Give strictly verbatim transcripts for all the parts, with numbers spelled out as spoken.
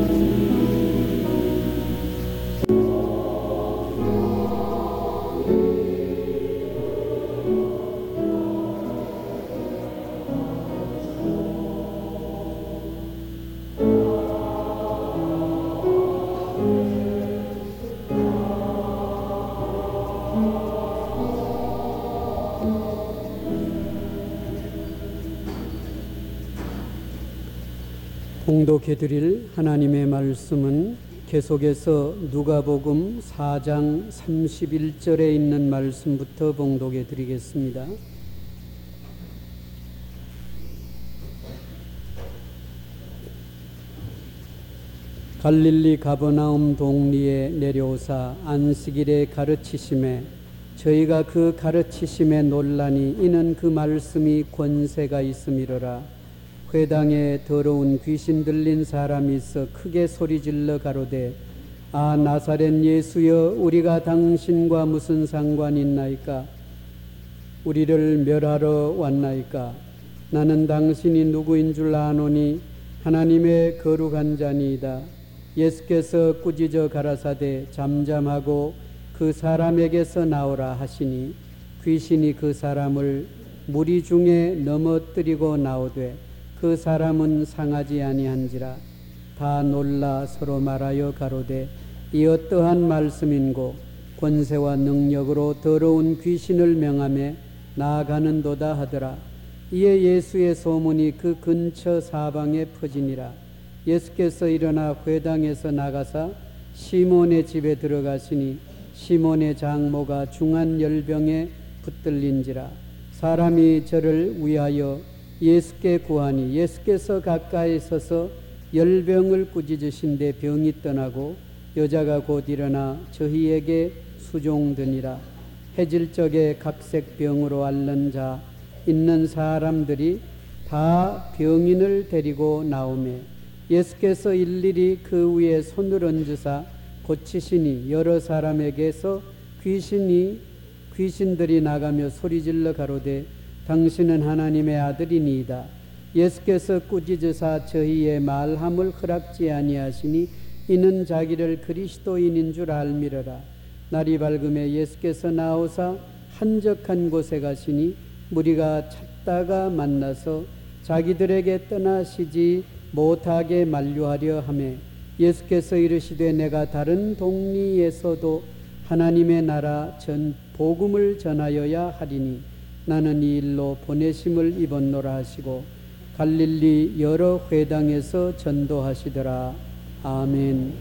봉독해 드릴 하나님의 말씀은 계속해서 누가복음 사 장 삼십일 절에 있는 말씀부터 봉독해 드리겠습니다. 갈릴리 가버나움 동리에 내려오사 안식일에 가르치심에 저희가 그 가르치심에 놀라니 이는 그 말씀이 권세가 있음이로라. 회당에 더러운 귀신 들린 사람이 있어 크게 소리질러 가로되 아 나사렛 예수여 우리가 당신과 무슨 상관이 있나이까? 우리를 멸하러 왔나이까? 나는 당신이 누구인 줄 아노니 하나님의 거룩한 자니이다. 예수께서 꾸짖어 가라사대 잠잠하고 그 사람에게서 나오라 하시니 귀신이 그 사람을 무리 중에 넘어뜨리고 나오되 그 사람은 상하지 아니한지라. 다 놀라 서로 말하여 가로되 이 어떠한 말씀인고 권세와 능력으로 더러운 귀신을 명하며 나아가는도다 하더라. 이에 예수의 소문이 그 근처 사방에 퍼지니라. 예수께서 일어나 회당에서 나가사 시몬의 집에 들어가시니 시몬의 장모가 중한 열병에 붙들린지라. 사람이 저를 위하여 예수께 구하니 예수께서 가까이 서서 열병을 꾸짖으신데 병이 떠나고 여자가 곧 일어나 저희에게 수종드니라. 해질 적에 각색 병으로 앓는 자 있는 사람들이 다 병인을 데리고 나오매 예수께서 일일이 그 위에 손을 얹으사 고치시니 여러 사람에게서 귀신이 귀신들이 나가며 소리질러 가로되 당신은 하나님의 아들이니이다. 예수께서 꾸짖으사 저희의 말함을 허락지 아니하시니 이는 자기를 그리스도인인 줄 알미러라. 날이 밝음에 예수께서 나오사 한적한 곳에 가시니 무리가 찾다가 만나서 자기들에게 떠나시지 못하게 만류하려 하매 예수께서 이르시되 내가 다른 동리에서도 하나님의 나라 전 복음을 전하여야 하리니 나는 이 일로 보내심을 입었노라 하시고 갈릴리 여러 회당에서 전도하시더라. 아멘.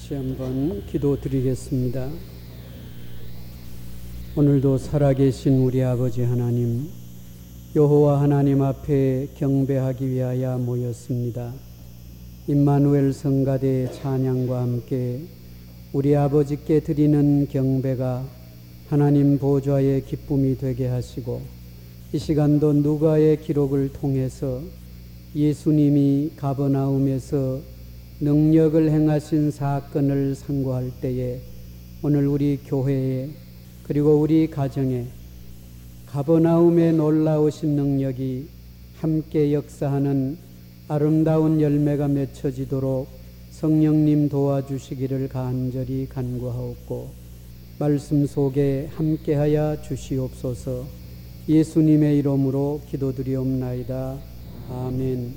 다시 한번 기도드리겠습니다. 오늘도 살아계신 우리 아버지 하나님, 여호와 하나님 앞에 경배하기 위하여 모였습니다. 임마누엘 성가대의 찬양과 함께 우리 아버지께 드리는 경배가 하나님 보좌의 기쁨이 되게 하시고, 이 시간도 누가의 기록을 통해서 예수님이 가버나움에서 능력을 행하신 사건을 상고할 때에 오늘 우리 교회에 그리고 우리 가정에 가버나움의 놀라우신 능력이 함께 역사하는 아름다운 열매가 맺혀지도록 성령님 도와주시기를 간절히 간구하옵고, 말씀 속에 함께하여 주시옵소서. 예수님의 이름으로 기도드리옵나이다. 아멘.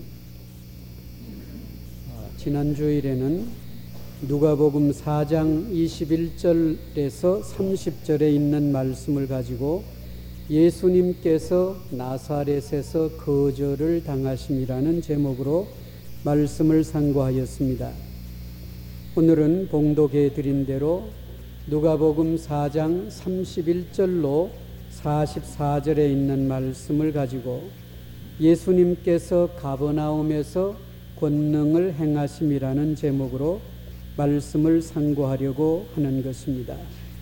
지난 주일에는 누가복음 사 장 이십일 절에서 삼십 절에 있는 말씀을 가지고 예수님께서 나사렛에서 거절을 당하심이라는 제목으로 말씀을 상고하였습니다. 오늘은 봉독해 드린 대로 누가복음 사 장 삼십일 절로 사십사 절에 있는 말씀을 가지고 예수님께서 가버나움에서 권능을 행하심이라는 제목으로 말씀을 상고하려고 하는 것입니다.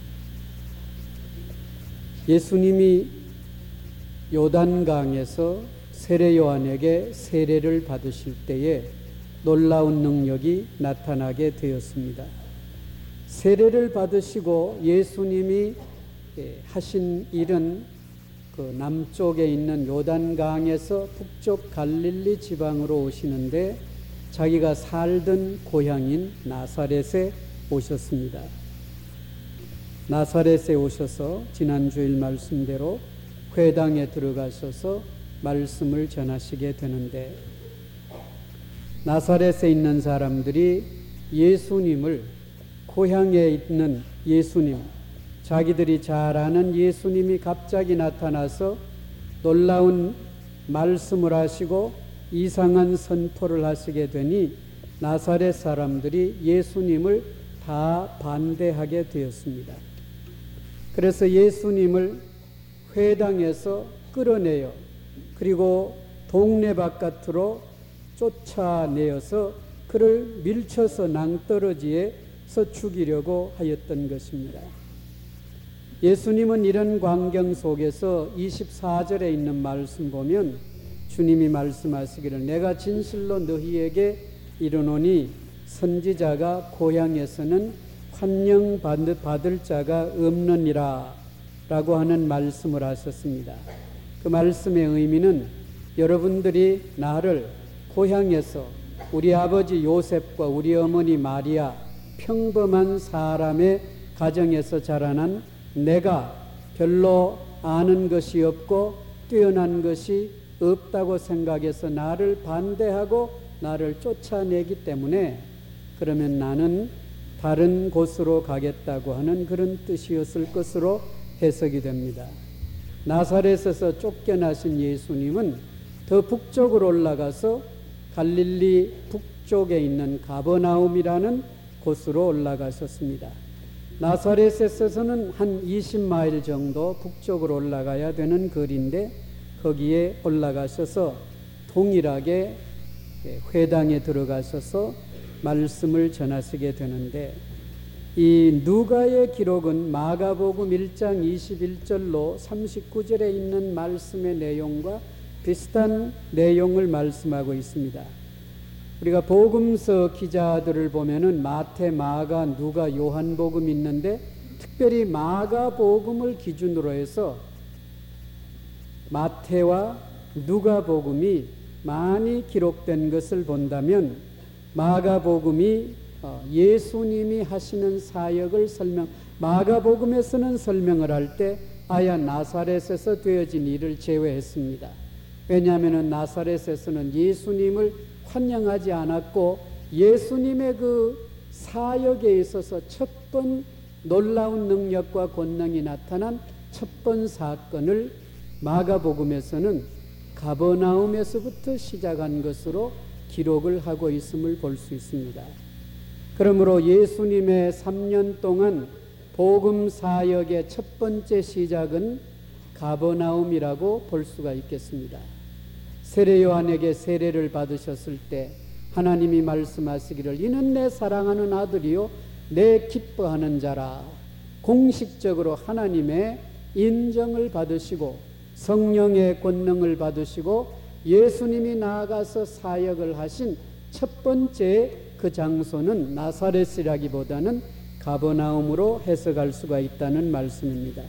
예수님이 요단강에서 세례 요한에게 세례를 받으실 때에 놀라운 능력이 나타나게 되었습니다. 세례를 받으시고 예수님이 하신 일은 그 남쪽에 있는 요단강에서 북쪽 갈릴리 지방으로 오시는데 자기가 살던 고향인 나사렛에 오셨습니다. 나사렛에 오셔서 지난 주일 말씀대로 회당에 들어가셔서 말씀을 전하시게 되는데, 나사렛에 있는 사람들이 예수님을, 고향에 있는 예수님, 자기들이 잘 아는 예수님이 갑자기 나타나서 놀라운 말씀을 하시고 이상한 선포를 하시게 되니 나사렛 사람들이 예수님을 다 반대하게 되었습니다. 그래서 예수님을 회당에서 끌어내요. 그리고 동네 바깥으로 쫓아내어서 그를 밀쳐서 낭떠러지에서 죽이려고 하였던 것입니다. 예수님은 이런 광경 속에서 이십사 절에 있는 말씀 보면 주님이 말씀하시기를 내가 진실로 너희에게 이르노니 선지자가 고향에서는 환영받을 자가 없느니라 라고 하는 말씀을 하셨습니다. 그 말씀의 의미는 여러분들이 나를 고향에서 우리 아버지 요셉과 우리 어머니 마리아 평범한 사람의 가정에서 자라난 내가 별로 아는 것이 없고 뛰어난 것이 없다고 생각해서 나를 반대하고 나를 쫓아내기 때문에 그러면 나는 다른 곳으로 가겠다고 하는 그런 뜻이었을 것으로 해석이 됩니다. 나사렛에서 쫓겨나신 예수님은 더 북쪽으로 올라가서 갈릴리 북쪽에 있는 가버나움이라는 곳으로 올라가셨습니다. 나사렛에서는 한 이십 마일 정도 북쪽으로 올라가야 되는 거리인데 거기에 올라가셔서 동일하게 회당에 들어가셔서 말씀을 전하시게 되는데, 이 누가의 기록은 마가복음 일 장 이십일 절로 삼십구 절에 있는 말씀의 내용과 비슷한 내용을 말씀하고 있습니다. 우리가 복음서 기자들을 보면은 마태, 마가, 누가, 요한복음 있는데 특별히 마가복음을 기준으로 해서 마태와 누가복음이 많이 기록된 것을 본다면 마가복음이 예수님이 하시는 사역을 설명, 마가복음에서는 설명을 할 때 아야 나사렛에서 되어진 일을 제외했습니다. 왜냐하면 나사렛에서는 예수님을 환영하지 않았고 예수님의 그 사역에 있어서 첫 번 놀라운 능력과 권능이 나타난 첫 번 사건을 마가복음에서는 가버나움에서부터 시작한 것으로 기록을 하고 있음을 볼 수 있습니다. 그러므로 예수님의 삼 년 동안 복음 사역의 첫 번째 시작은 가버나움이라고 볼 수가 있겠습니다. 세례 요한에게 세례를 받으셨을 때 하나님이 말씀하시기를 이는 내 사랑하는 아들이요 내 기뻐하는 자라. 공식적으로 하나님의 인정을 받으시고 성령의 권능을 받으시고 예수님이 나아가서 사역을 하신 첫 번째 그 장소는 나사렛이라기보다는 가버나움으로 해석할 수가 있다는 말씀입니다.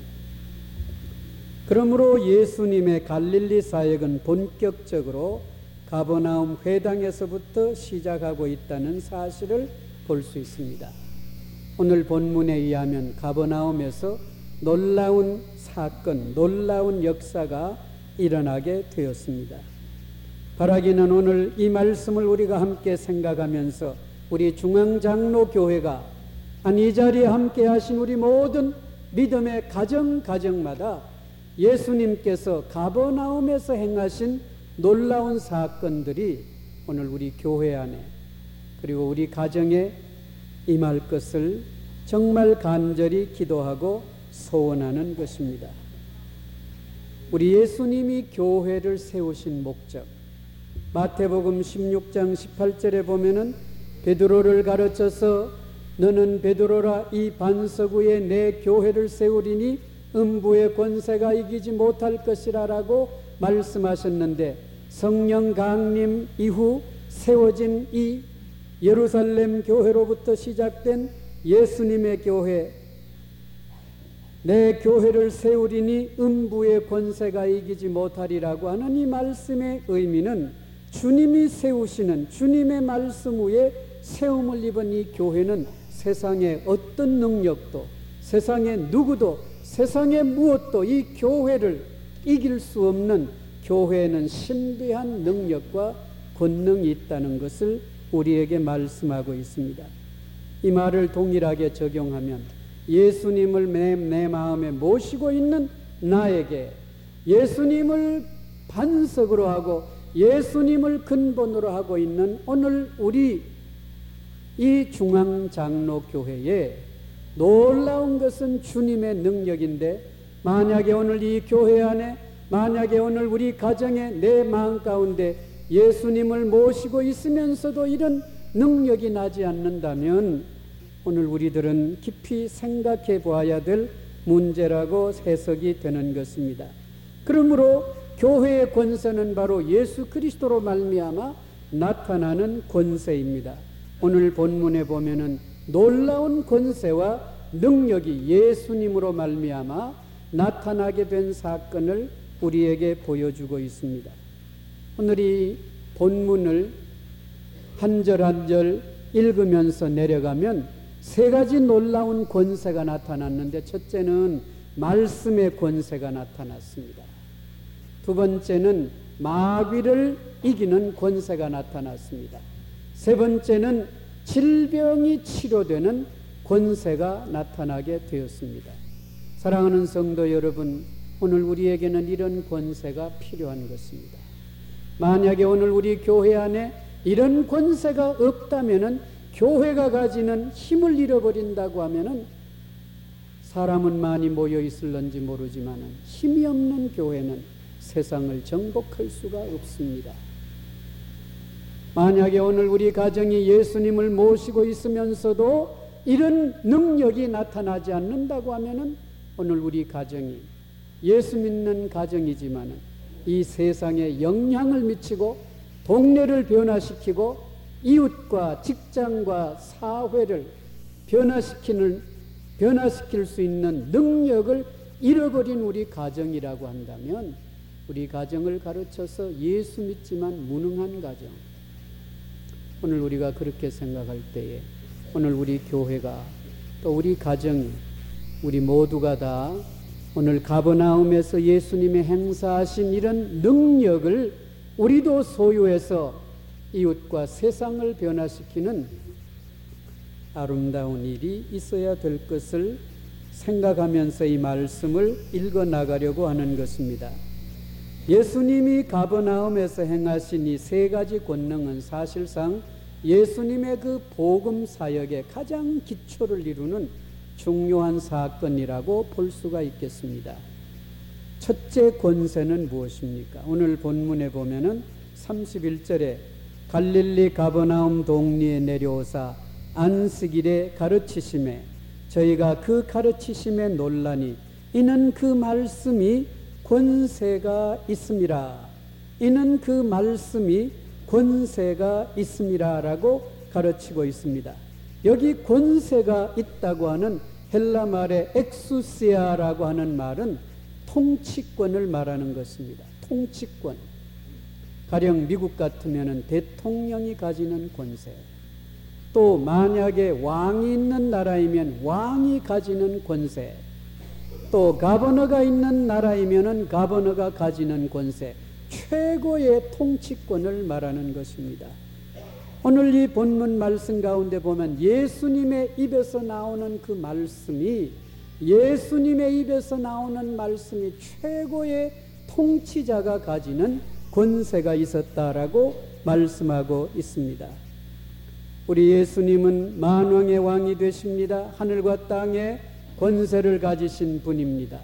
그러므로 예수님의 갈릴리 사역은 본격적으로 가버나움 회당에서부터 시작하고 있다는 사실을 볼 수 있습니다. 오늘 본문에 의하면 가버나움에서 놀라운 사건, 놀라운 역사가 일어나게 되었습니다. 바라기는 오늘 이 말씀을 우리가 함께 생각하면서 우리 중앙장로교회가 아니 이 자리에 함께 하신 우리 모든 믿음의 가정 가정마다 예수님께서 가버나움에서 행하신 놀라운 사건들이 오늘 우리 교회 안에 그리고 우리 가정에 임할 것을 정말 간절히 기도하고 소원하는 것입니다. 우리 예수님이 교회를 세우신 목적, 마태복음 십육 장 십팔 절에 보면은 베드로를 가르쳐서 너는 베드로라 이 반석 위에 내 교회를 세우리니 음부의 권세가 이기지 못할 것이라 라고 말씀하셨는데 성령 강림 이후 세워진 이 예루살렘 교회로부터 시작된 예수님의 교회, 내 교회를 세우리니 음부의 권세가 이기지 못하리라고 하는 이 말씀의 의미는 주님이 세우시는 주님의 말씀 위에 세움을 입은 이 교회는 세상의 어떤 능력도 세상의 누구도 세상의 무엇도 이 교회를 이길 수 없는 교회에는 신비한 능력과 권능이 있다는 것을 우리에게 말씀하고 있습니다. 이 말을 동일하게 적용하면 예수님을 내, 내 마음에 모시고 있는 나에게 예수님을 반석으로 하고 예수님을 근본으로 하고 있는 오늘 우리 이 중앙장로교회에 놀라운 것은 주님의 능력인데 만약에 오늘 이 교회 안에 만약에 오늘 우리 가정에 내 마음 가운데 예수님을 모시고 있으면서도 이런 능력이 나지 않는다면 오늘 우리들은 깊이 생각해 보아야 될 문제라고 해석이 되는 것입니다. 그러므로 교회의 권세는 바로 예수 그리스도로 말미암아 나타나는 권세입니다. 오늘 본문에 보면은 놀라운 권세와 능력이 예수님으로 말미암아 나타나게 된 사건을 우리에게 보여주고 있습니다. 오늘 이 본문을 한 절 한 절 읽으면서 내려가면 세 가지 놀라운 권세가 나타났는데 첫째는 말씀의 권세가 나타났습니다. 두 번째는 마귀를 이기는 권세가 나타났습니다. 세 번째는 질병이 치료되는 권세가 나타나게 되었습니다. 사랑하는 성도 여러분, 오늘 우리에게는 이런 권세가 필요한 것입니다. 만약에 오늘 우리 교회 안에 이런 권세가 없다면은 교회가 가지는 힘을 잃어버린다고 하면은 사람은 많이 모여 있을런지 모르지만은 힘이 없는 교회는 세상을 정복할 수가 없습니다. 만약에 오늘 우리 가정이 예수님을 모시고 있으면서도 이런 능력이 나타나지 않는다고 하면은 오늘 우리 가정이 예수 믿는 가정이지만은 이 세상에 영향을 미치고 동네를 변화시키고 이웃과 직장과 사회를 변화시키는, 변화시킬 수 있는 능력을 잃어버린 우리 가정이라고 한다면 우리 가정을 가르쳐서 예수 믿지만 무능한 가정, 오늘 우리가 그렇게 생각할 때에 오늘 우리 교회가 또 우리 가정이 우리 모두가 다 오늘 가버나움에서 예수님이 행사하신 이런 능력을 우리도 소유해서 이웃과 세상을 변화시키는 아름다운 일이 있어야 될 것을 생각하면서 이 말씀을 읽어 나가려고 하는 것입니다. 예수님이 가버나움에서 행하신 이 세 가지 권능은 사실상 예수님의 그 복음 사역의 가장 기초를 이루는 중요한 사건이라고 볼 수가 있겠습니다. 첫째 권세는 무엇입니까? 오늘 본문에 보면은 삼십일 절에 갈릴리 가버나움 동리에 내려오사 안식일에 가르치심에 저희가 그 가르치심에 놀라니 이는 그 말씀이 권세가 있음이라. 이는 그 말씀이 권세가 있음이라 라고 가르치고 있습니다. 여기 권세가 있다고 하는 헬라 말의 엑수시아라고 하는 말은 통치권을 말하는 것입니다. 통치권. 가령 미국 같으면 대통령이 가지는 권세, 또 만약에 왕이 있는 나라이면 왕이 가지는 권세, 또 가버너가 있는 나라이면 가버너가 가지는 권세, 최고의 통치권을 말하는 것입니다. 오늘 이 본문 말씀 가운데 보면 예수님의 입에서 나오는 그 말씀이 예수님의 입에서 나오는 말씀이 최고의 통치자가 가지는 권세가 있었다라고 말씀하고 있습니다. 우리 예수님은 만왕의 왕이 되십니다. 하늘과 땅의 권세를 가지신 분입니다.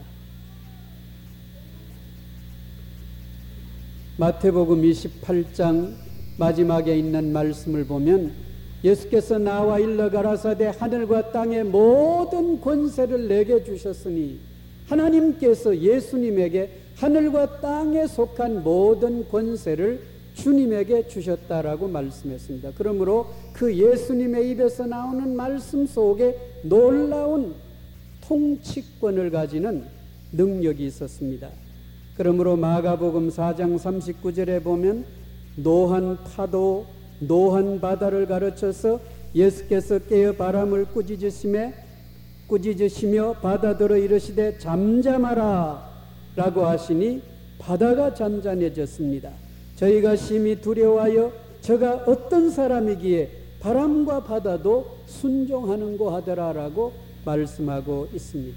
마태복음 이십팔 장 마지막에 있는 말씀을 보면 예수께서 나와 일러 가라사대 하늘과 땅의 모든 권세를 내게 주셨으니 하나님께서 예수님에게 하늘과 땅에 속한 모든 권세를 주님에게 주셨다라고 말씀했습니다. 그러므로 그 예수님의 입에서 나오는 말씀 속에 놀라운 통치권을 가지는 능력이 있었습니다. 그러므로 마가복음 사 장 삼십구 절에 보면 노한 파도, 노한 바다를 가르쳐서 예수께서 깨어 바람을 꾸짖으시며 꾸짖으시며 바다더러 이르시되 잠잠하라 라고 하시니 바다가 잔잔해졌습니다. 저희가 심히 두려워하여 저가 어떤 사람이기에 바람과 바다도 순종하는고 하더라 라고 말씀하고 있습니다.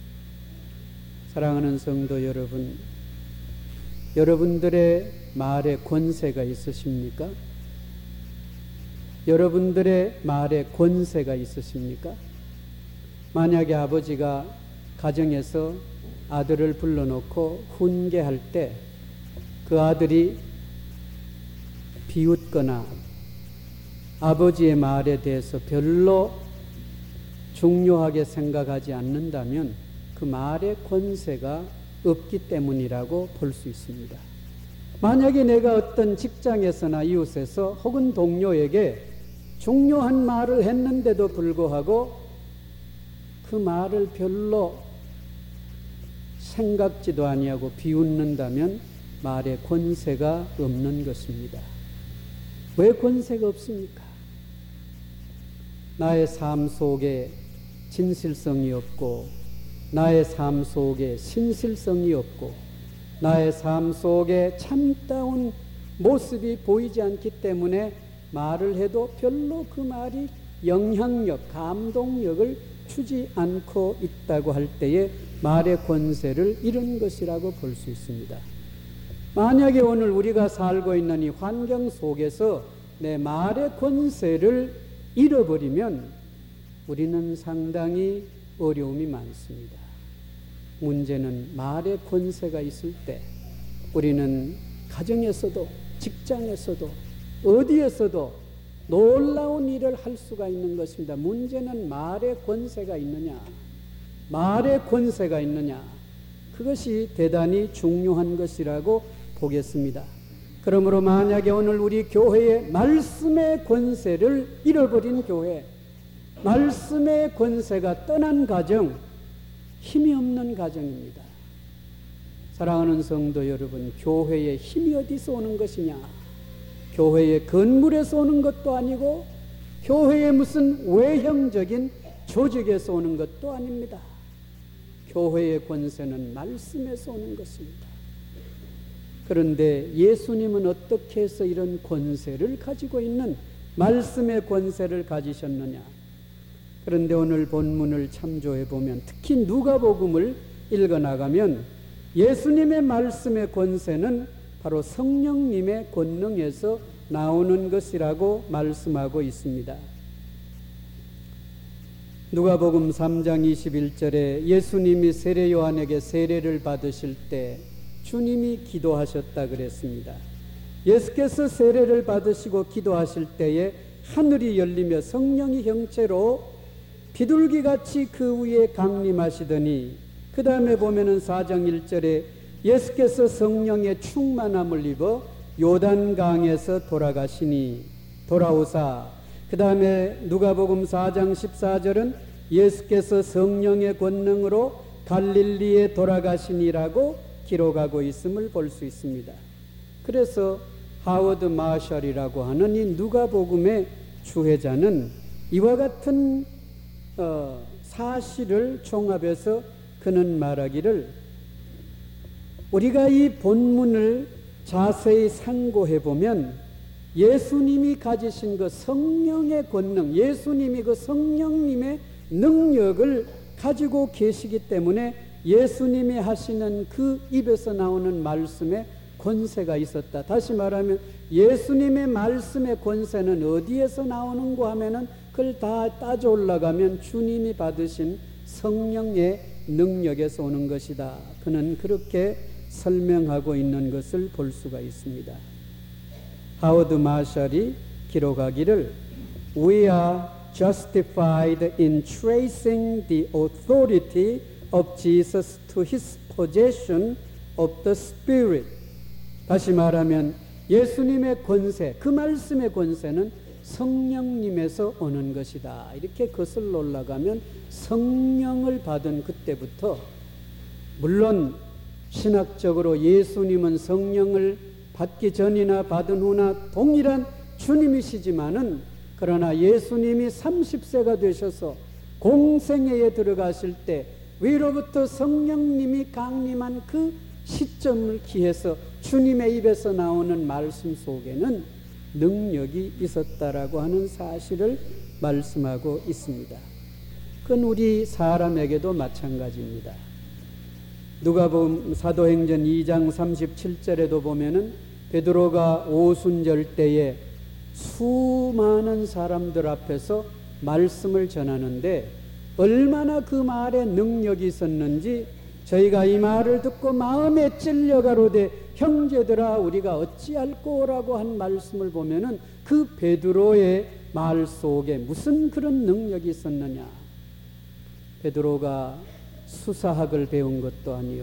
사랑하는 성도 여러분, 여러분들의 말에 권세가 있으십니까? 여러분들의 말에 권세가 있으십니까? 만약에 아버지가 가정에서 아들을 불러놓고 훈계할 때 그 아들이 비웃거나 아버지의 말에 대해서 별로 중요하게 생각하지 않는다면 그 말의 권세가 없기 때문이라고 볼 수 있습니다. 만약에 내가 어떤 직장에서나 이웃에서 혹은 동료에게 중요한 말을 했는데도 불구하고 그 말을 별로 생각지도 아니하고 비웃는다면 말에 권세가 없는 것입니다. 왜 권세가 없습니까? 나의 삶 속에 진실성이 없고 나의 삶 속에 신실성이 없고 나의 삶 속에 참다운 모습이 보이지 않기 때문에 말을 해도 별로 그 말이 영향력, 감동력을 주지 않고 있다고 할 때에 말의 권세를 잃은 것이라고 볼 수 있습니다. 만약에 오늘 우리가 살고 있는 이 환경 속에서 내 말의 권세를 잃어버리면 우리는 상당히 어려움이 많습니다. 문제는 말의 권세가 있을 때 우리는 가정에서도 직장에서도 어디에서도 놀라운 일을 할 수가 있는 것입니다. 문제는 말의 권세가 있느냐, 말의 권세가 있느냐, 그것이 대단히 중요한 것이라고 보겠습니다. 그러므로 만약에 오늘 우리 교회의 말씀의 권세를 잃어버린 교회, 말씀의 권세가 떠난 가정, 힘이 없는 가정입니다. 사랑하는 성도 여러분, 교회의 힘이 어디서 오는 것이냐? 교회의 건물에서 오는 것도 아니고 교회의 무슨 외형적인 조직에서 오는 것도 아닙니다. 교회의 권세는 말씀에서 오는 것입니다. 그런데 예수님은 어떻게 해서 이런 권세를 가지고 있는 말씀의 권세를 가지셨느냐? 그런데 오늘 본문을 참조해 보면 특히 누가복음을 읽어나가면 예수님의 말씀의 권세는 바로 성령님의 권능에서 나오는 것이라고 말씀하고 있습니다. 누가복음 삼 장 이십일 절에 예수님이 세례 요한에게 세례를 받으실 때 주님이 기도하셨다 그랬습니다. 예수께서 세례를 받으시고 기도하실 때에 하늘이 열리며 성령이 형체로 비둘기같이 그 위에 강림하시더니, 그 다음에 보면은 사 장 일 절에 예수께서 성령의 충만함을 입어 요단강에서 돌아가시니 돌아오사, 그 다음에 누가복음 사 장 십사 절은 예수께서 성령의 권능으로 갈릴리에 돌아가시니라고 기록하고 있음을 볼 수 있습니다. 그래서 하워드 마셜이라고 하는 이 누가복음의 주회자는 이와 같은 어, 사실을 종합해서 그는 말하기를, 우리가 이 본문을 자세히 상고해 보면 예수님이 가지신 그 성령의 권능, 예수님이 그 성령님의 능력을 가지고 계시기 때문에 예수님이 하시는 그 입에서 나오는 말씀에 권세가 있었다. 다시 말하면 예수님의 말씀의 권세는 어디에서 나오는가 하면은 그걸 다 따져 올라가면 주님이 받으신 성령의 능력에서 오는 것이다. 그는 그렇게 설명하고 있는 것을 볼 수가 있습니다. 하워드 마셜이 기록하기를, We are justified in tracing the authority of Jesus to his possession of the Spirit. 다시 말하면 예수님의 권세, 그 말씀의 권세는 성령님에서 오는 것이다. 이렇게 거슬러 올라가면 성령을 받은 그때부터, 물론 신학적으로 예수님은 성령을 받기 전이나 받은 후나 동일한 주님이시지만은, 그러나 예수님이 삼십 세가 되셔서 공생애에 들어가실 때 위로부터 성령님이 강림한 그 시점을 기해서 주님의 입에서 나오는 말씀 속에는 능력이 있었다라고 하는 사실을 말씀하고 있습니다. 그건 우리 사람에게도 마찬가지입니다. 누가복음 사도행전 이 장 삼십칠 절에도 보면은 베드로가 오순절 때에 수많은 사람들 앞에서 말씀을 전하는데 얼마나 그 말에 능력이 있었는지, 저희가 이 말을 듣고 마음에 찔려가로되 형제들아 우리가 어찌할꼬라고 한 말씀을 보면은 그 베드로의 말 속에 무슨 그런 능력이 있었느냐. 베드로가 수사학을 배운 것도 아니요,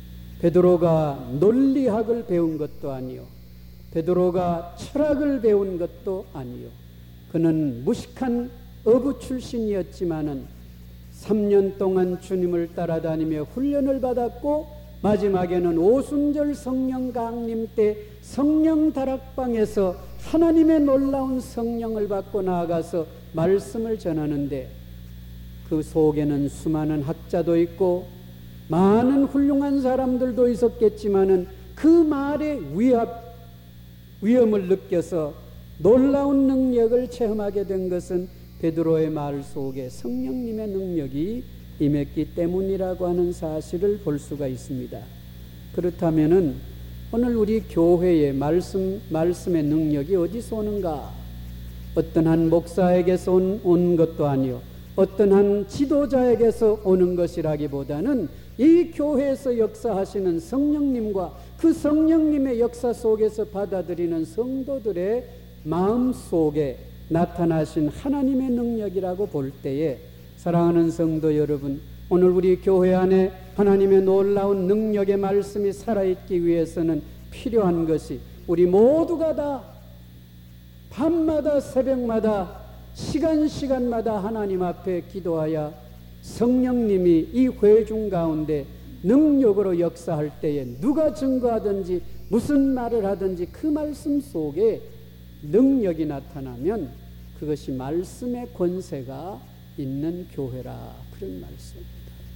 베드로가 논리학을 배운 것도 아니요, 베드로가 철학을 배운 것도 아니요, 그는 무식한 어부 출신이었지만은 삼 년 동안 주님을 따라다니며 훈련을 받았고, 마지막에는 오순절 성령 강림 때 성령 다락방에서 하나님의 놀라운 성령을 받고 나아가서 말씀을 전하는데, 그 속에는 수많은 학자도 있고 많은 훌륭한 사람들도 있었겠지만은 그 말의 위압, 위험을 느껴서 놀라운 능력을 체험하게 된 것은 베드로의 말 속에 성령님의 능력이 임했기 때문이라고 하는 사실을 볼 수가 있습니다. 그렇다면은 오늘 우리 교회의 말씀, 말씀의 능력이 어디서 오는가? 어떤 한 목사에게서 온, 온 것도 아니요, 어떤 한 지도자에게서 오는 것이라기보다는 이 교회에서 역사하시는 성령님과 그 성령님의 역사 속에서 받아들이는 성도들의 마음 속에 나타나신 하나님의 능력이라고 볼 때에, 사랑하는 성도 여러분, 오늘 우리 교회 안에 하나님의 놀라운 능력의 말씀이 살아있기 위해서는 필요한 것이, 우리 모두가 다 밤마다 새벽마다 시간 시간마다 하나님 앞에 기도하여 성령님이 이 회중 가운데 능력으로 역사할 때에 누가 증거하든지 무슨 말을 하든지 그 말씀 속에 능력이 나타나면 그것이 말씀의 권세가 있는 교회라, 그런 말씀입니다.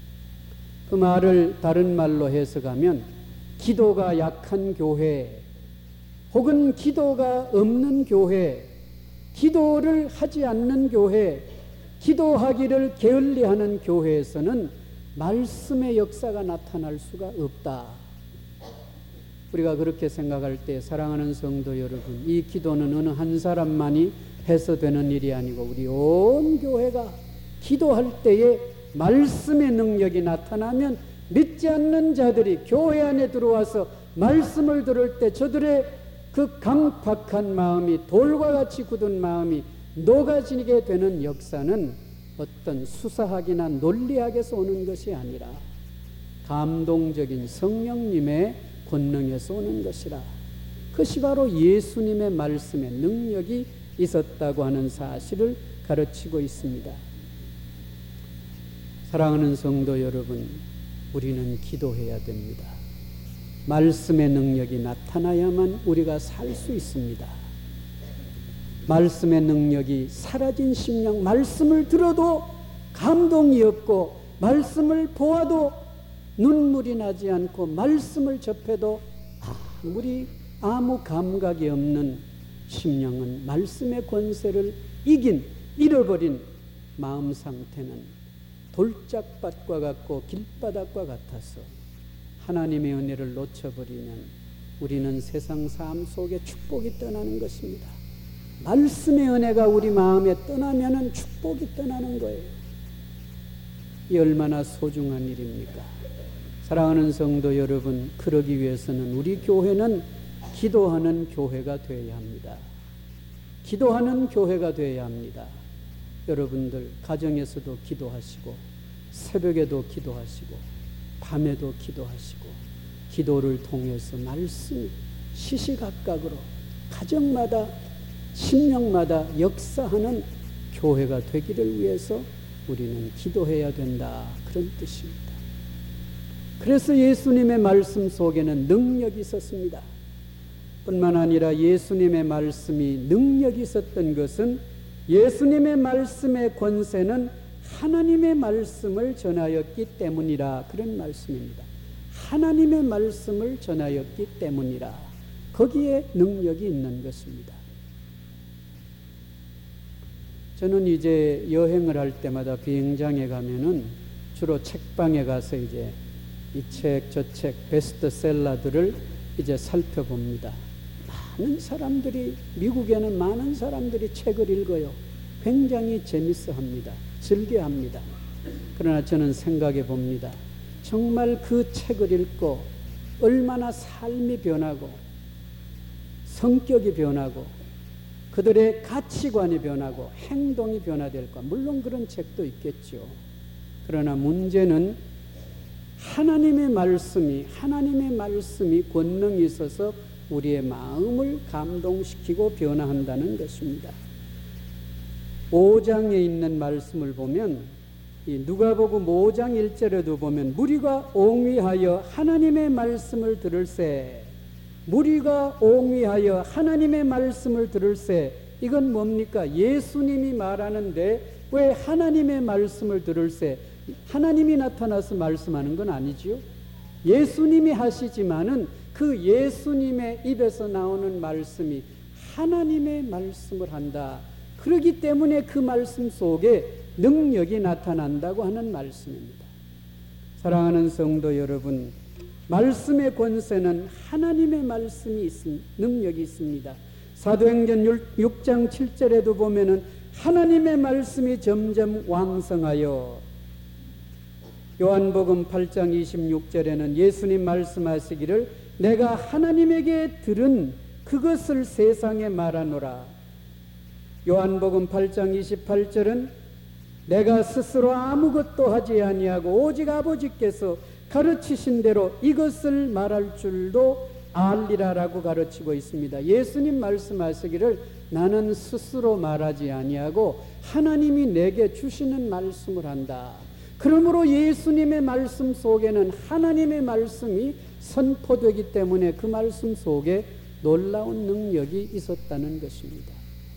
그 말을 다른 말로 해석하면 기도가 약한 교회, 혹은 기도가 없는 교회, 기도를 하지 않는 교회, 기도하기를 게을리하는 교회에서는 말씀의 역사가 나타날 수가 없다. 우리가 그렇게 생각할 때 사랑하는 성도 여러분, 이 기도는 어느 한 사람만이 해서 되는 일이 아니고 우리 온 교회가 기도할 때에 말씀의 능력이 나타나면 믿지 않는 자들이 교회 안에 들어와서 말씀을 들을 때 저들의 그 강팍한 마음이 돌과 같이 굳은 마음이 녹아지게 되는 역사는 어떤 수사학이나 논리학에서 오는 것이 아니라 감동적인 성령님의 권능에서 오는 것이라. 그것이 바로 예수님의 말씀의 능력이 있었다고 하는 사실을 가르치고 있습니다. 사랑하는 성도 여러분, 우리는 기도해야 됩니다. 말씀의 능력이 나타나야만 우리가 살 수 있습니다. 말씀의 능력이 사라진 심령, 말씀을 들어도 감동이 없고 말씀을 보아도 눈물이 나지 않고 말씀을 접해도 아무리 아무 감각이 없는 심령은 말씀의 권세를 이긴, 잃어버린 마음 상태는 돌짝밭과 같고 길바닥과 같아서 하나님의 은혜를 놓쳐버리면 우리는 세상 삶 속에 축복이 떠나는 것입니다. 말씀의 은혜가 우리 마음에 떠나면 축복이 떠나는 거예요. 이 얼마나 소중한 일입니까? 사랑하는 성도 여러분, 그러기 위해서는 우리 교회는 기도하는 교회가 되어야 합니다. 기도하는 교회가 되어야 합니다. 여러분들 가정에서도 기도하시고 새벽에도 기도하시고 밤에도 기도하시고 기도를 통해서 말씀 시시각각으로 가정마다 심령마다 역사하는 교회가 되기를 위해서 우리는 기도해야 된다, 그런 뜻입니다. 그래서 예수님의 말씀 속에는 능력이 있었습니다. 뿐만 아니라 예수님의 말씀이 능력이 있었던 것은 예수님의 말씀의 권세는 하나님의 말씀을 전하였기 때문이라, 그런 말씀입니다. 하나님의 말씀을 전하였기 때문이라, 거기에 능력이 있는 것입니다. 저는 이제 여행을 할 때마다 비행장에 가면은 주로 책방에 가서 이제 이 책, 저 책, 베스트셀러들을 이제 살펴봅니다. 많은 사람들이, 미국에는 많은 사람들이 책을 읽어요. 굉장히 재밌어 합니다. 즐겨 합니다. 그러나 저는 생각해 봅니다. 정말 그 책을 읽고 얼마나 삶이 변하고 성격이 변하고 그들의 가치관이 변하고 행동이 변화될까. 물론 그런 책도 있겠죠. 그러나 문제는 하나님의 말씀이 하나님의 말씀이 권능이 있어서 우리의 마음을 감동시키고 변화한다는 것입니다. 오 장에 있는 말씀을 보면, 이 누가복음 오 장 일 절에도 보면 무리가 옹위하여 하나님의 말씀을 들을세, 무리가 옹위하여 하나님의 말씀을 들을세. 이건 뭡니까? 예수님이 말하는데 왜 하나님의 말씀을 들을세? 하나님이 나타나서 말씀하는 건 아니지요. 예수님이 하시지만은 그 예수님의 입에서 나오는 말씀이 하나님의 말씀을 한다. 그렇기 때문에 그 말씀 속에 능력이 나타난다고 하는 말씀입니다. 사랑하는 성도 여러분, 말씀의 권세는 하나님의 말씀이 있습니다. 능력이 있습니다. 사도행전 육 장 칠 절에도 보면은 하나님의 말씀이 점점 왕성하여, 요한복음 팔 장 이십육 절에는 예수님 말씀하시기를 내가 하나님에게 들은 그것을 세상에 말하노라. 요한복음 팔 장 이십팔 절은 내가 스스로 아무것도 하지 아니하고 오직 아버지께서 가르치신 대로 이것을 말할 줄도 알리라라고 가르치고 있습니다. 예수님 말씀하시기를 나는 스스로 말하지 아니하고 하나님이 내게 주시는 말씀을 한다. 그러므로 예수님의 말씀 속에는 하나님의 말씀이 선포되기 때문에 그 말씀 속에 놀라운 능력이 있었다는 것입니다.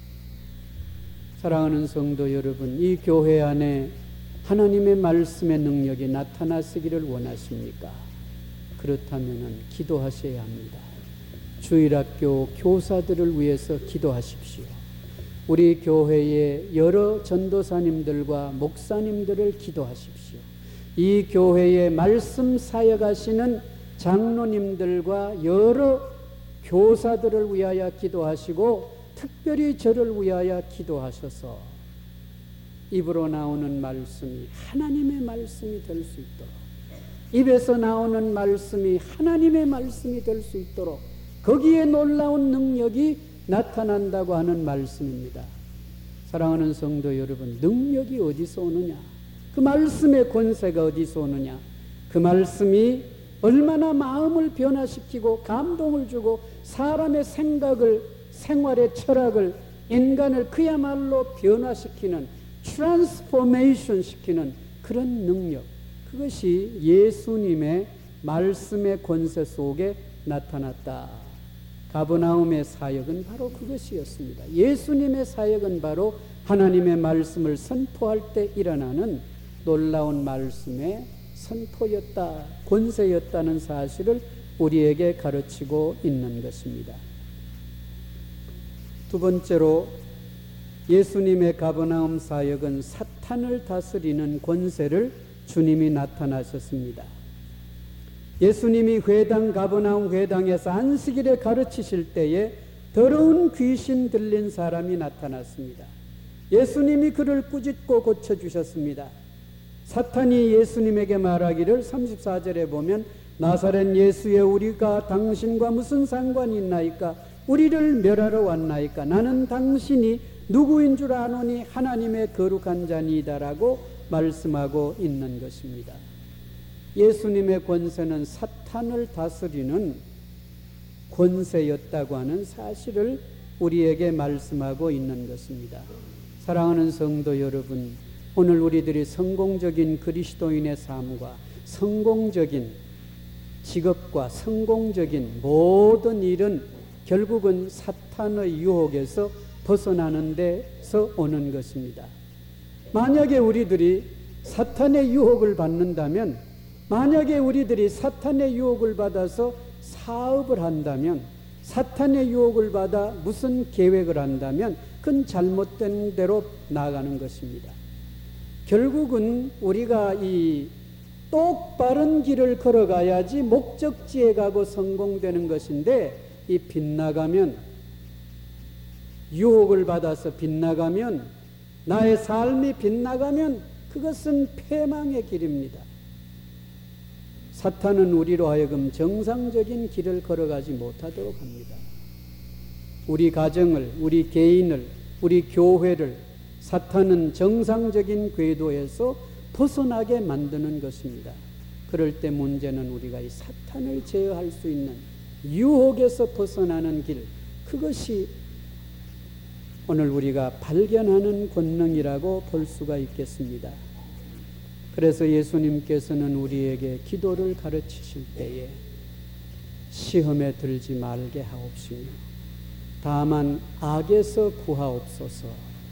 사랑하는 성도 여러분, 이 교회 안에 하나님의 말씀의 능력이 나타나시기를 원하십니까? 그렇다면 기도하셔야 합니다. 주일학교 교사들을 위해서 기도하십시오. 우리 교회의 여러 전도사님들과 목사님들을 기도하십시오. 이 교회에 말씀 사역하시는 장로님들과 여러 교사들을 위하여 기도하시고 특별히 저를 위하여 기도하셔서 입으로 나오는 말씀이 하나님의 말씀이 될 수 있도록, 입에서 나오는 말씀이 하나님의 말씀이 될 수 있도록 거기에 놀라운 능력이 나타난다고 하는 말씀입니다. 사랑하는 성도 여러분, 능력이 어디서 오느냐? 그 말씀의 권세가 어디서 오느냐? 그 말씀이 얼마나 마음을 변화시키고 감동을 주고 사람의 생각을, 생활의 철학을, 인간을 그야말로 변화시키는, 트랜스포메이션 시키는 그런 능력, 그것이 예수님의 말씀의 권세 속에 나타났다. 가버나움의 사역은 바로 그것이었습니다. 예수님의 사역은 바로 하나님의 말씀을 선포할 때 일어나는 놀라운 말씀의 선포였다, 권세였다는 사실을 우리에게 가르치고 있는 것입니다. 두 번째로 예수님의 가버나움 사역은 사탄을 다스리는 권세를 주님이 나타나셨습니다. 예수님이 회당, 가버나움 회당에서 안식일에 가르치실 때에 더러운 귀신 들린 사람이 나타났습니다. 예수님이 그를 꾸짖고 고쳐주셨습니다. 사탄이 예수님에게 말하기를 삼십사 절에 보면 나사렛 예수의 우리가 당신과 무슨 상관이 있나이까? 우리를 멸하러 왔나이까? 나는 당신이 누구인 줄 아노니 하나님의 거룩한 자니이다라고 말씀하고 있는 것입니다. 예수님의 권세는 사탄을 다스리는 권세였다고 하는 사실을 우리에게 말씀하고 있는 것입니다. 사랑하는 성도 여러분, 오늘 우리들이 성공적인 그리스도인의 삶과 성공적인 직업과 성공적인 모든 일은 결국은 사탄의 유혹에서 벗어나는 데서 오는 것입니다. 만약에 우리들이 사탄의 유혹을 받는다면, 만약에 우리들이 사탄의 유혹을 받아서 사업을 한다면, 사탄의 유혹을 받아 무슨 계획을 한다면 그건 잘못된 대로 나아가는 것입니다. 결국은 우리가 이 똑바른 길을 걸어가야지 목적지에 가고 성공되는 것인데, 이 빗나가면, 유혹을 받아서 빗나가면, 나의 삶이 빗나가면 그것은 패망의 길입니다. 사탄은 우리로 하여금 정상적인 길을 걸어가지 못하도록 합니다. 우리 가정을, 우리 개인을, 우리 교회를 사탄은 정상적인 궤도에서 벗어나게 만드는 것입니다. 그럴 때 문제는 우리가 이 사탄을 제어할 수 있는 유혹에서 벗어나는 길, 그것이 오늘 우리가 발견하는 권능이라고 볼 수가 있겠습니다. 그래서 예수님께서는 우리에게 기도를 가르치실 때에 시험에 들지 말게 하옵시며 다만 악에서 구하옵소서.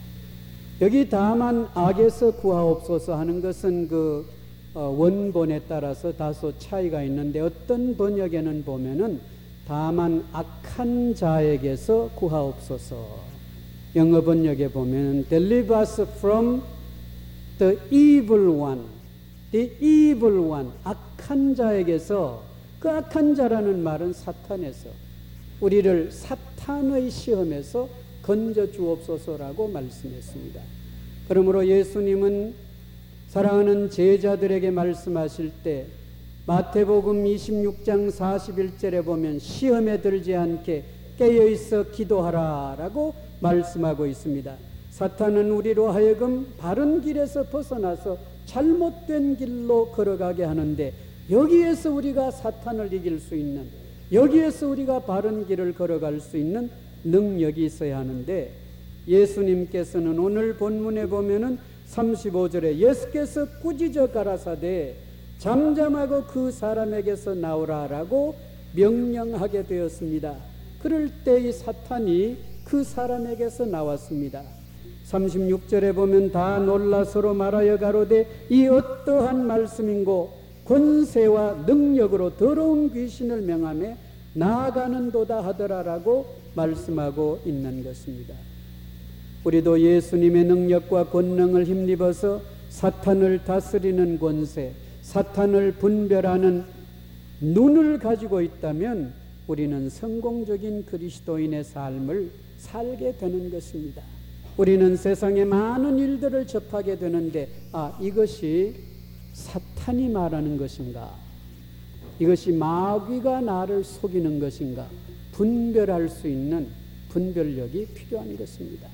여기 다만 악에서 구하옵소서 하는 것은 그 원본에 따라서 다소 차이가 있는데, 어떤 번역에는 보면은 다만 악한 자에게서 구하옵소서. 영어 번역에 보면 Deliver us from the evil one, the evil one, 악한 자에게서, 그 악한 자라는 말은 사탄에서, 우리를 사탄의 시험에서 건져 주옵소서라고 말씀했습니다. 그러므로 예수님은 사랑하는 제자들에게 말씀하실 때 마태복음 이십육 장 사십일 절에 보면 시험에 들지 않게 깨어있어 기도하라 라고 말씀하고 있습니다. 사탄은 우리로 하여금 바른 길에서 벗어나서 잘못된 길로 걸어가게 하는데, 여기에서 우리가 사탄을 이길 수 있는, 여기에서 우리가 바른 길을 걸어갈 수 있는 능력이 있어야 하는데, 예수님께서는 오늘 본문에 보면은 삼십오 절에 예수께서 꾸짖어 가라사대 잠잠하고 그 사람에게서 나오라라고 명령하게 되었습니다. 그럴 때 이 사탄이 그 사람에게서 나왔습니다. 삼십육 절에 보면 다 놀라 서로 말하여 가로되 이 어떠한 말씀인고 권세와 능력으로 더러운 귀신을 명하며 나아가는도다 하더라라고 말씀하고 있는 것입니다. 우리도 예수님의 능력과 권능을 힘입어서 사탄을 다스리는 권세, 사탄을 분별하는 눈을 가지고 있다면 우리는 성공적인 그리스도인의 삶을 살게 되는 것입니다. 우리는 세상의 많은 일들을 접하게 되는데, 아, 이것이 사탄이 말하는 것인가? 이것이 마귀가 나를 속이는 것인가? 분별할 수 있는 분별력이 필요한 것입니다.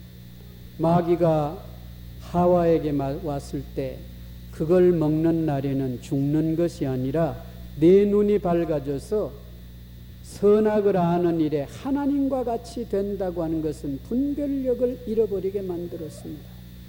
마귀가 하와에게 왔을 때 그걸 먹는 날에는 죽는 것이 아니라 내 눈이 밝아져서 선악을 아는 일에 하나님과 같이 된다고 하는 것은 분별력을 잃어버리게 만들었습니다.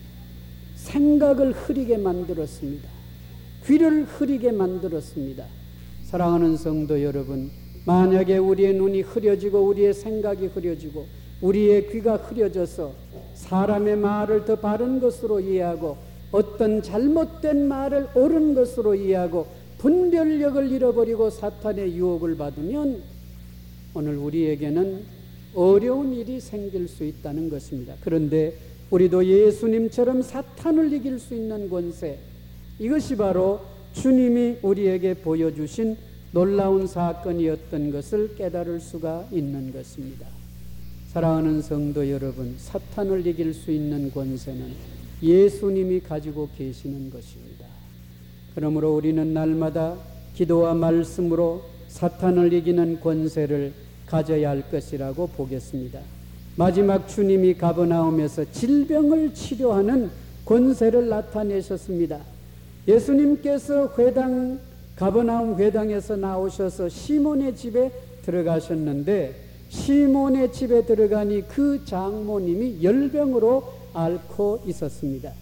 생각을 흐리게 만들었습니다. 귀를 흐리게 만들었습니다. 사랑하는 성도 여러분, 만약에 우리의 눈이 흐려지고 우리의 생각이 흐려지고 우리의 귀가 흐려져서 사람의 말을 더 바른 것으로 이해하고 어떤 잘못된 말을 옳은 것으로 이해하고 분별력을 잃어버리고 사탄의 유혹을 받으면 오늘 우리에게는 어려운 일이 생길 수 있다는 것입니다. 그런데 우리도 예수님처럼 사탄을 이길 수 있는 권세, 이것이 바로 주님이 우리에게 보여주신 놀라운 사건이었던 것을 깨달을 수가 있는 것입니다. 사랑하는 성도 여러분, 사탄을 이길 수 있는 권세는 예수님이 가지고 계시는 것입니다. 그러므로 우리는 날마다 기도와 말씀으로 사탄을 이기는 권세를 가져야 할 것이라고 보겠습니다. 마지막 주님이 가버나움에서 질병을 치료하는 권세를 나타내셨습니다. 예수님께서 회당 가버나움 회당에서 나오셔서 시몬의 집에 들어가셨는데, 시몬의 집에 들어가니 그 장모님이 열병으로 앓고 있었습니다.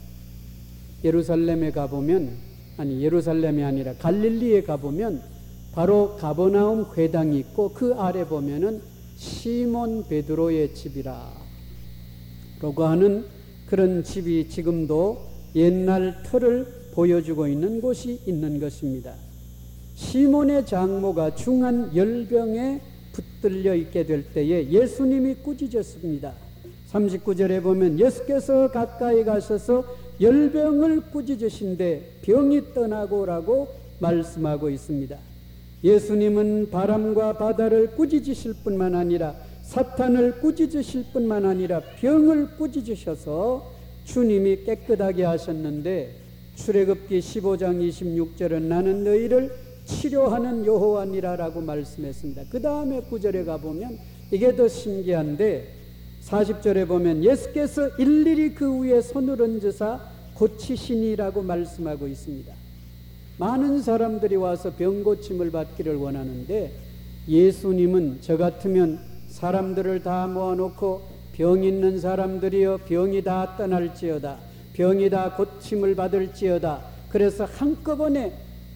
예루살렘에 가보면, 아니 예루살렘이 아니라 갈릴리에 가보면 바로 가버나움 회당이 있고 그 아래 보면은 시몬 베드로의 집이라 라고 하는 그런 집이 지금도 옛날 터를 보여주고 있는 곳이 있는 것입니다. 시몬의 장모가 중한 열병에 붙들려 있게 될 때에 예수님이 꾸짖었습니다. 삼십구 절에 보면 예수께서 가까이 가셔서 열병을 꾸짖으신데 병이 떠나고라고 말씀하고 있습니다. 예수님은 바람과 바다를 꾸짖으실 뿐만 아니라 사탄을 꾸짖으실 뿐만 아니라 병을 꾸짖으셔서 주님이 깨끗하게 하셨는데, 출애굽기 십오 장 이십육 절은 나는 너희를 치료하는 여호와니라라고 말씀했습니다. 그 다음에 구 절에 가보면 이게 더 신기한데, 사십 절에 보면 예수께서 일일이 그 위에 손을 얹으사 고치시니라고 말씀하고 있습니다. 많은 사람들이 와서 병 고침을 받기를 원하는데, 예수님은 저 같으면 사람들을 다 모아놓고 병 있는 사람들이여 병이 다 떠날지어다, 병이 다 고침을 받을지어다, 그래서 한꺼번에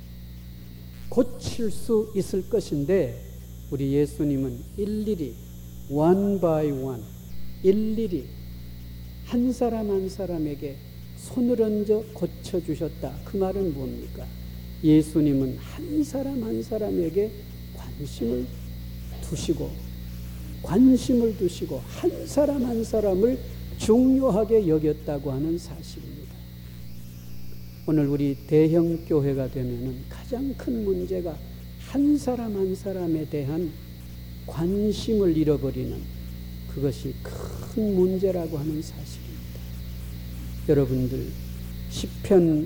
고칠 수 있을 것인데, 우리 예수님은 일일이 one by one, 일일이 한 사람 한 사람에게 손을 얹어 고쳐주셨다. 그 말은 뭡니까? 예수님은 한 사람 한 사람에게 관심을 두시고 관심을 두시고 한 사람 한 사람을 중요하게 여겼다고 하는 사실입니다. 오늘 우리 대형 교회가 되면은 가장 큰 문제가 한 사람 한 사람에 대한 관심을 잃어버리는 그것이 큰 문제라고 하는 사실입니다. 여러분들 시편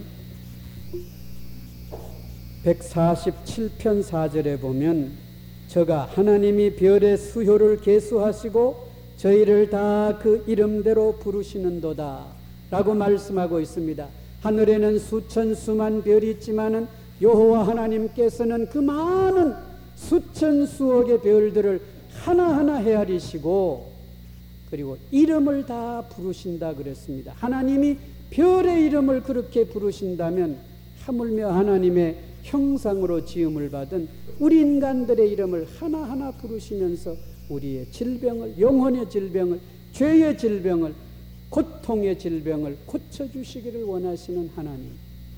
백사십칠 편 사 절에 보면 저가 하나님이 별의 수효를 계수하시고 저희를 다 그 이름대로 부르시는도다 라고 말씀하고 있습니다. 하늘에는 수천 수만 별이 있지만은 여호와 하나님께서는 그 많은 수천 수억의 별들을 하나하나 헤아리시고 그리고 이름을 다 부르신다 그랬습니다. 하나님이 별의 이름을 그렇게 부르신다면 하물며 하나님의 형상으로 지음을 받은 우리 인간들의 이름을 하나하나 부르시면서 우리의 질병을, 영혼의 질병을, 죄의 질병을, 고통의 질병을 고쳐주시기를 원하시는 하나님.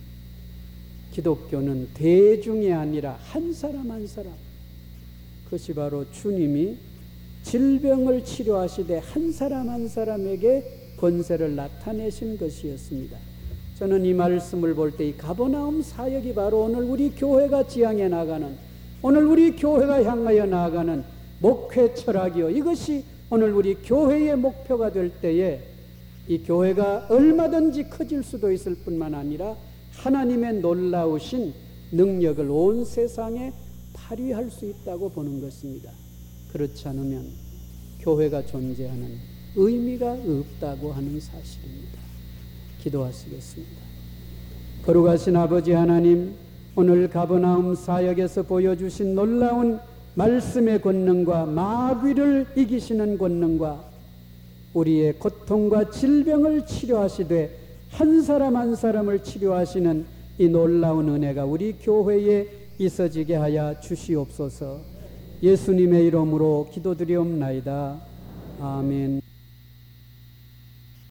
기독교는 대중이 아니라 한 사람 한 사람, 그것이 바로 주님이 질병을 치료하시되 한 사람 한 사람에게 권세를 나타내신 것이었습니다. 저는 이 말씀을 볼 때 이 가버나움 사역이 바로 오늘 우리 교회가 지향해 나가는 오늘 우리 교회가 향하여 나아가는 목회 철학이요, 이것이 오늘 우리 교회의 목표가 될 때에 이 교회가 얼마든지 커질 수도 있을 뿐만 아니라 하나님의 놀라우신 능력을 온 세상에 발휘할 수 있다고 보는 것입니다. 그렇지 않으면 교회가 존재하는 의미가 없다고 하는 사실입니다. 기도하시겠습니다. 거룩하신 아버지 하나님, 오늘 가버나움 사역에서 보여주신 놀라운 말씀의 권능과 마귀를 이기시는 권능과 우리의 고통과 질병을 치료하시되 한 사람 한 사람을 치료하시는 이 놀라운 은혜가 우리 교회에 있어지게 하여 주시옵소서. 예수님의 이름으로 기도드리옵나이다. 아멘.